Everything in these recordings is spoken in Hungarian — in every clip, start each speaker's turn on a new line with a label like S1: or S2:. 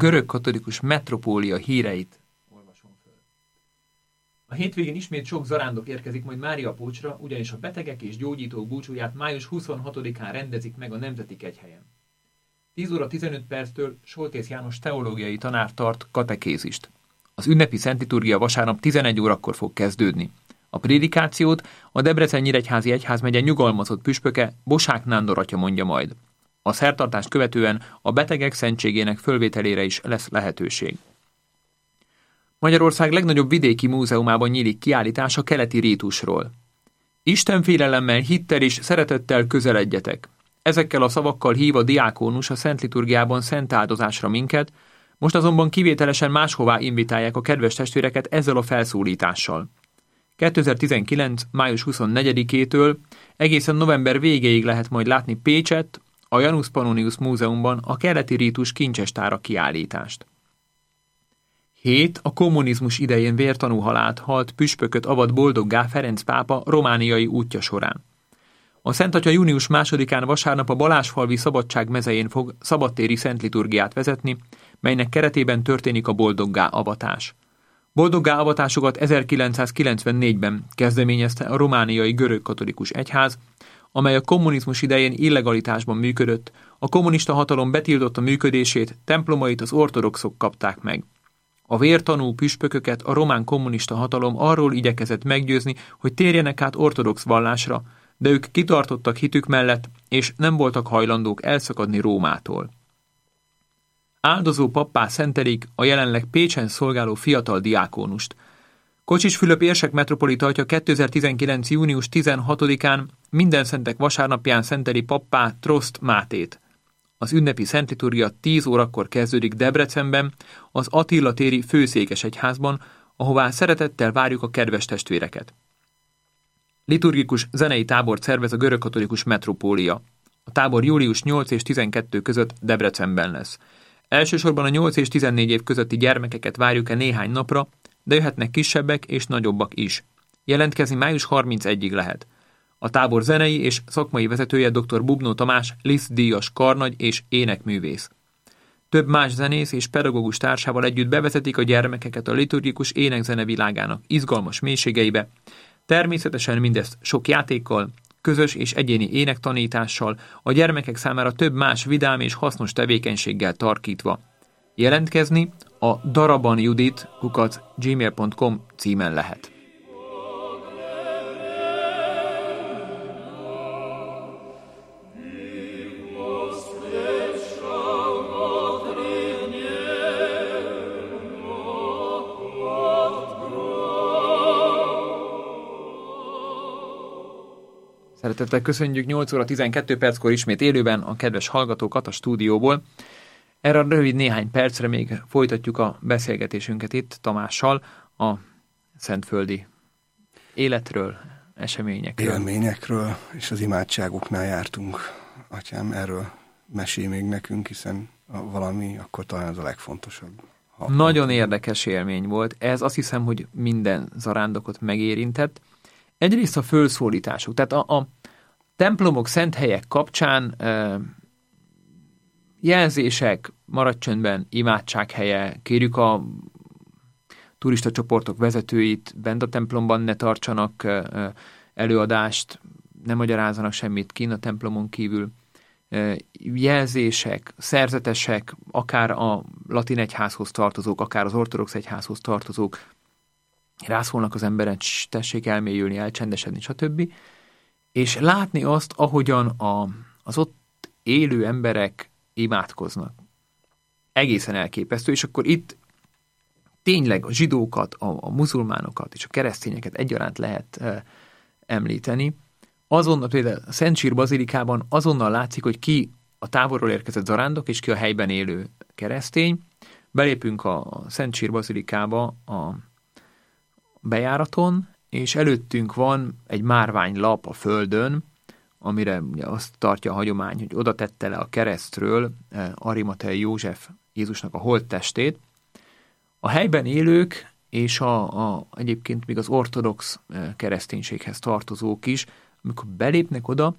S1: görög-katolikus metropólia híreit olvasom föl. A hétvégén ismét sok zarándok érkezik majd Máriapócsra, ugyanis a betegek és gyógyítók búcsúját május 26-án rendezik meg a Nemzeti Kegyhelyen. 10 óra 15 perctől Soltész János teológiai tanár tart katekézist. Az ünnepi szentliturgia vasárnap 11 órakor fog kezdődni. A prédikációt a Debrecen-Nyíregyházi egyházmegye nyugalmazott püspöke, Bosák Nándor atya mondja majd. A szertartást követően a betegek szentségének fölvételére is lesz lehetőség. Magyarország legnagyobb vidéki múzeumában nyílik kiállítás a keleti rítusról. Istenfélelemmel, hittel és szeretettel közeledjetek. Ezekkel a szavakkal hív a diákónus a szent liturgiában szent áldozásra minket, most azonban kivételesen máshová invitálják a kedves testvéreket ezzel a felszólítással. 2019. május 24-től egészen november végéig lehet majd látni Pécsett, a Janus Pannonius Múzeumban a keleti rítus kincsestára kiállítást. 7. A kommunizmus idején vértanú halált halt püspököt avat boldoggá Ferenc pápa romániai útja során. A Szent Atya június 2-án vasárnap a Balázsfalvi Szabadság mezején fog szabadtéri szentliturgiát vezetni, melynek keretében történik a boldoggá avatás. Boldoggá avatásokat 1994-ben kezdeményezte a romániai görög-katolikus egyház, amely a kommunizmus idején illegalitásban működött, a kommunista hatalom betiltotta működését, templomait az ortodoxok kapták meg. A vértanú püspököket a román kommunista hatalom arról igyekezett meggyőzni, hogy térjenek át ortodox vallásra, de ők kitartottak hitük mellett, és nem voltak hajlandók elszakadni Rómától. Áldozó pappá szentelik a jelenleg Pécsen szolgáló fiatal diákónust. Kocsis Fülöp érsek metropolita atya 2019. június 16-án Mindenszentek vasárnapján szenteli pappá Troszt Mátét. Az ünnepi szentliturgia 10 órakor kezdődik Debrecenben, az Attila téri főszékesegyházban, ahová szeretettel várjuk a kedves testvéreket. Liturgikus zenei tábort szervez a görögkatolikus metropólia. A tábor július 8 és 12 között Debrecenben lesz. Elsősorban a 8 és 14 év közötti gyermekeket várjuk néhány napra, de jöhetnek kisebbek és nagyobbak is. Jelentkezni május 31-ig lehet. A tábor zenei és szakmai vezetője dr. Bubnó Tamás, Liszt-díjas karnagy és énekművész. Több más zenész és pedagógus társával együtt bevezetik a gyermekeket a liturgikus énekzene világának izgalmas mélységeibe. Természetesen mindezt sok játékkal, közös és egyéni énektanítással, a gyermekek számára több más vidám és hasznos tevékenységgel tarkítva. Jelentkezni a darabanjudit@gmail.com címen lehet. Szeretettel köszönjük 8 óra 12 perckor ismét élőben a kedves hallgatókat a stúdióból. Erre a rövid néhány percre még folytatjuk a beszélgetésünket itt Tamással a szentföldi életről, eseményekről.
S2: Élményekről, és az imádságoknál jártunk. Atyám, erről mesélj még nekünk, hiszen valami akkor talán az a legfontosabb.
S1: Nagyon érdekes élmény volt. Ez azt hiszem, hogy minden zarándokot megérintett. Egyrészt a fölszólítások, tehát a templomok, szent helyek kapcsán jelzések, maradj csöndben, imádsághelye, kérjük a turista csoportok vezetőit, bent a templomban ne tartsanak előadást, ne magyarázzanak semmit kint a templomon kívül. Jelzések, szerzetesek, akár a latin egyházhoz tartozók, akár az ortodox egyházhoz tartozók, rászólnak az emberen, tessék elmélyülni, elcsendesedni, stb. És látni azt, ahogyan az ott élő emberek imádkoznak. Egészen elképesztő, és akkor itt tényleg a zsidókat, a muzulmánokat és a keresztényeket egyaránt lehet említeni. Azonnal például a Szent Sír bazilikában azonnal látszik, hogy ki a távolról érkezett zarándok, és ki a helyben élő keresztény. Belépünk a Szent Sír bazilikába a bejáraton, és előttünk van egy márványlap a földön, amire ugye azt tartja a hagyomány, hogy oda tette le a keresztről Arimatei József Jézusnak a holttestét. A helyben élők és egyébként még az ortodox kereszténységhez tartozók is, amikor belépnek oda,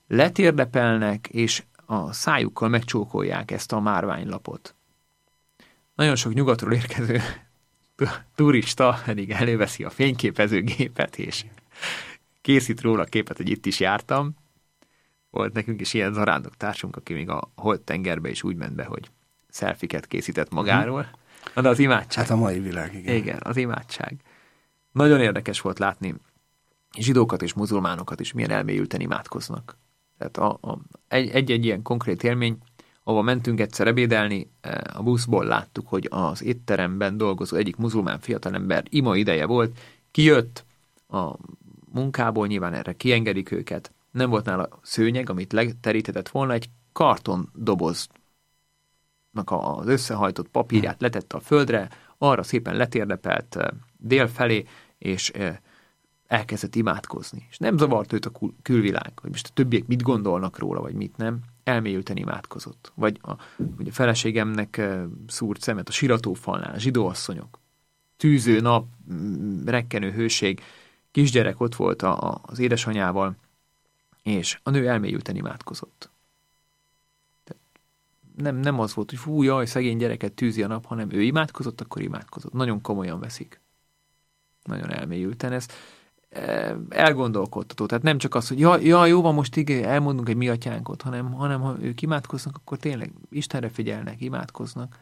S1: letérdepelnek, és a szájukkal megcsókolják ezt a márványlapot. nagyon sok nyugatról érkező turista pedig előveszi a fényképezőgépet, és készít róla a képet, hogy itt is jártam. Volt nekünk is ilyen zarándok társunk, aki még a Holt-tengerbe is úgy ment be, hogy szelfiket készített magáról. Na, de az imádság.
S2: Hát a mai világ, igen.
S1: Igen, az imádság. Nagyon érdekes volt látni zsidókat és muzulmánokat is milyen elmélyülten imádkoznak. Tehát egy-egy ilyen konkrét élmény, ahova mentünk egyszer ebédelni, a buszból láttuk, hogy az étteremben dolgozó egyik muzulmán fiatalember ima ideje volt, kijött a munkából, nyilván erre kiengedik őket, nem volt nála szőnyeg, amit leterítetett volna, egy kartondoboznak az összehajtott papírját letette a földre, arra szépen letérdepelt dél felé, és elkezdett imádkozni. És nem zavart őt a külvilág, hogy most a többiek mit gondolnak róla, vagy mit nem, elmélyülten imádkozott. Vagy a feleségemnek szúrt szemet a siratófalnál, a zsidóasszonyok. Tűző nap, rekkenő hőség, kisgyerek ott volt az édesanyával, és a nő elmélyülten imádkozott. Nem az volt, hogy fú, jaj, szegény gyereket tűzi a nap, hanem ő imádkozott, akkor imádkozott. Nagyon komolyan veszik. Nagyon elmélyülten. Ez elgondolkodtató. Tehát nem csak az, hogy ja, jó van, most igen, elmondunk egy mi atyánkot, hanem ha ők imádkoznak, akkor tényleg Istenre figyelnek, imádkoznak.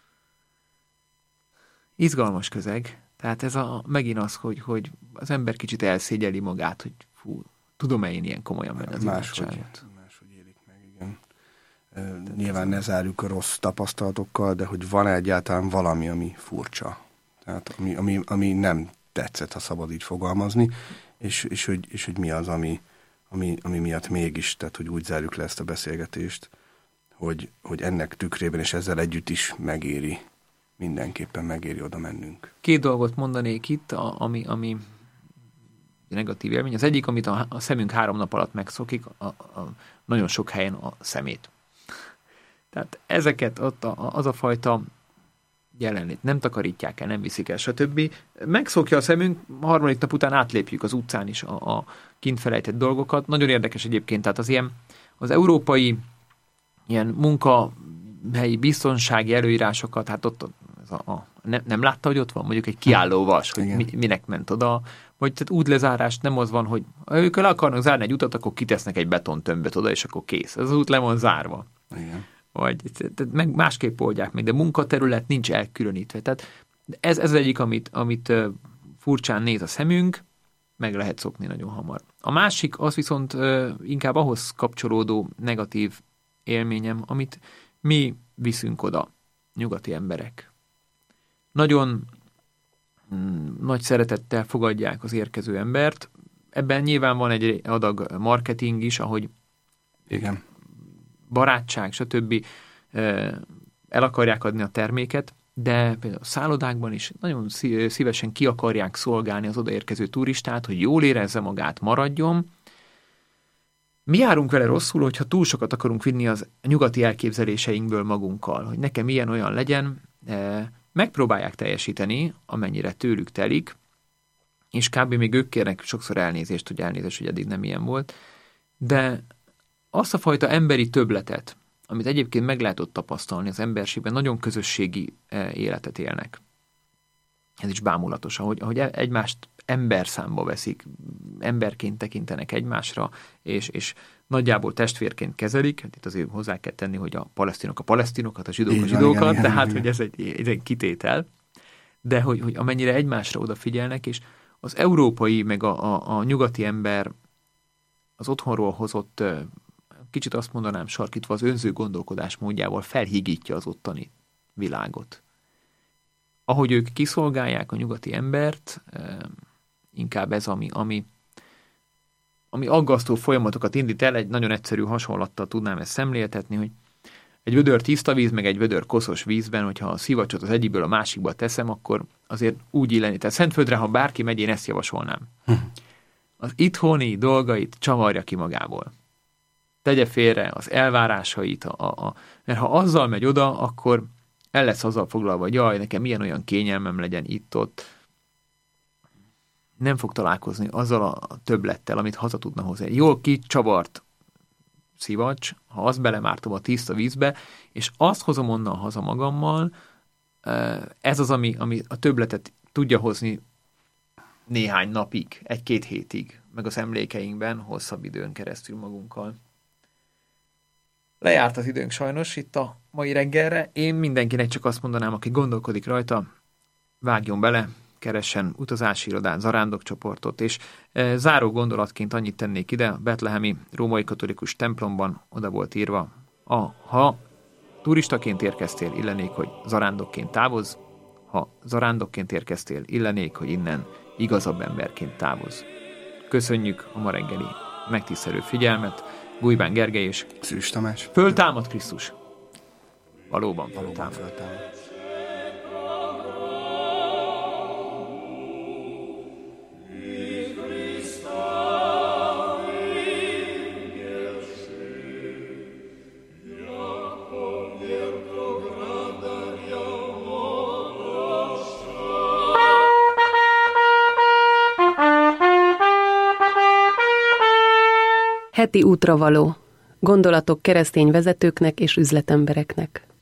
S1: Izgalmas közeg. Tehát ez megint az, hogy az ember kicsit elszégyeli magát, hogy fú, tudom-e én ilyen komolyan venni az imádságot.
S2: Máshogy élik meg, igen. Nyilván ne zárjuk a rossz tapasztalatokkal, de hogy van egyáltalán valami, ami furcsa. Tehát ami nem tetszett, ha szabad így fogalmazni, és hogy mi az, ami miatt mégis, tehát hogy úgy zárjuk le ezt a beszélgetést, hogy ennek tükrében és ezzel együtt is mindenképpen megéri oda mennünk.
S1: 2 dolgot mondanék itt, ami negatív élmény. Az egyik, amit a szemünk 3 nap alatt megszokik, nagyon sok helyen a szemét. Tehát ezeket ott az a fajta jelenlét, nem takarítják el, nem viszik el, stb. Megszokja a szemünk, 3. nap után átlépjük az utcán is a kint felejtett dolgokat. Nagyon érdekes egyébként, tehát az európai ilyen munkahelyi biztonsági előírásokat, hát ott nem látta, hogy ott van mondjuk egy kiálló vas, hogy minek ment oda, vagy tehát útlezárás nem az van, hogy ők el akarnak zárni egy utat, akkor kitesznek egy betontömböt oda, és akkor kész. Ez az út le van zárva.
S2: Igen.
S1: Vagy meg másképp oldják meg, de munkaterület nincs elkülönítve. Tehát ez az egyik, amit furcsán néz a szemünk, meg lehet szokni nagyon hamar. A másik, az viszont inkább ahhoz kapcsolódó negatív élményem, amit mi viszünk oda, nyugati emberek. Nagyon nagy szeretettel fogadják az érkező embert. Ebben nyilván van egy adag marketing is, ahogy
S2: igen.
S1: barátság, stb. El akarják adni a terméket, de például a szállodákban is nagyon szívesen ki akarják szolgálni az odaérkező turistát, hogy jól érezze magát, maradjon. Mi járunk vele rosszul, hogyha túl sokat akarunk vinni az nyugati elképzeléseinkből magunkkal, hogy nekem ilyen-olyan legyen, megpróbálják teljesíteni, amennyire tőlük telik, és kb. Még ők kérnek sokszor elnézést, hogy eddig nem ilyen volt, de azt a fajta emberi többletet, amit egyébként meg lehet ott tapasztalni az emberségben, nagyon közösségi életet élnek. Ez is bámulatos, ahogy egymást emberszámba veszik, emberként tekintenek egymásra, és nagyjából testvérként kezelik. Itt azért hozzá kell tenni, hogy a palesztinok a palesztinokat, a zsidók a zsidókat, igen, tehát igen. Hogy ez egy kitétel. De hogy amennyire egymásra odafigyelnek, és az európai, meg a nyugati ember az otthonról hozott, kicsit azt mondanám sarkítva, az önző gondolkodás módjával felhígítja az ottani világot. Ahogy ők kiszolgálják a nyugati embert, inkább ez, ami aggasztó folyamatokat indít el, egy nagyon egyszerű hasonlattal tudnám ezt szemléltetni, hogy egy vödör tiszta víz, meg egy vödör koszos vízben, hogyha a szivacsot az egyikből a másikba teszem, akkor azért úgy illeni. Tehát Szentföldre, ha bárki megy, én ezt javasolnám. Az itthoni dolgait csavarja ki magából. Tegye félre az elvárásait, mert ha azzal megy oda, akkor el lesz azzal foglalva, hogy jaj, nekem ilyen-olyan kényelmem legyen itt-ott. Nem fog találkozni azzal a többlettel, amit haza tudna hozni. Jól kicsavart szivacs, ha azt belemártom a tiszta vízbe, és azt hozom onnan haza magammal, ez az, ami a többletet tudja hozni néhány napig, 1-2 hétig, meg az emlékeinkben hosszabb időn keresztül magunkkal. Lejárt az időnk sajnos itt a mai reggelre. Én mindenkinek csak azt mondanám, aki gondolkodik rajta, vágjon bele, keressen utazási irodát, zarándokcsoportot, és záró gondolatként annyit tennék ide, a betlehemi római katolikus templomban oda volt írva, ha turistaként érkeztél, illenék, hogy zarándokként távozz, ha zarándokként érkeztél, illenék, hogy innen igazabb emberként távozz. Köszönjük a ma reggeli megtisztelő figyelmet, Gulyván Gergely és
S2: Szűcs Tamás.
S1: Föltámad Krisztus. Valóban föltámad.
S3: Heti útravaló. Gondolatok keresztény vezetőknek és üzletembereknek.